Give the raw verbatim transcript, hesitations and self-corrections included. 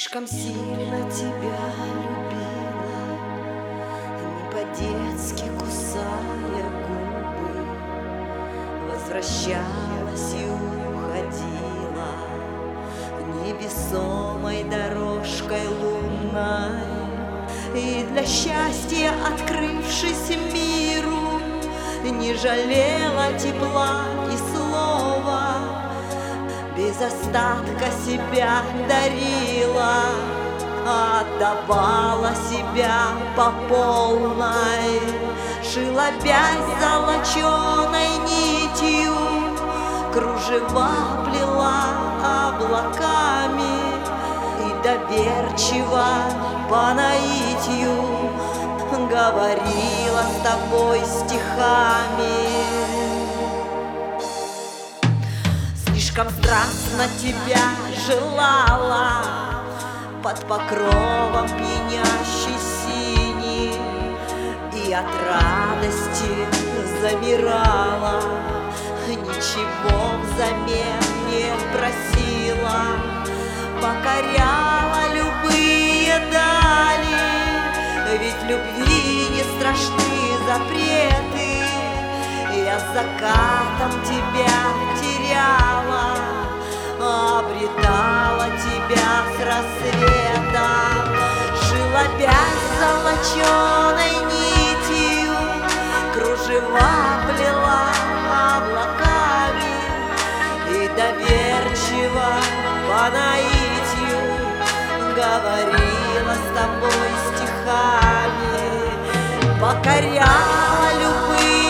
Слишком сильно тебя любила, не по-детски кусая губы, возвращалась и уходила невесомой дорожкой лунной. И для счастья, открывшись миру, не жалела тепла и слова, без остатка себя дарила, отдавала себя по полной, шила вязь золоченой нитью, кружева плела облаками и доверчиво по наитию говорила с тобой стихами. Слишком страстно тебя желала, под покровом пьянящей сини, и от радости замирала, ничего взамен не просила, покоряла любые дали, ведь любви не страшны запреты. Я с закатом тебя теряла, обретала тебя с рассветом, шила вязь золоченой нитью, кружева плела облаками и доверчиво по наитию говорила с тобой стихами, покоряла любые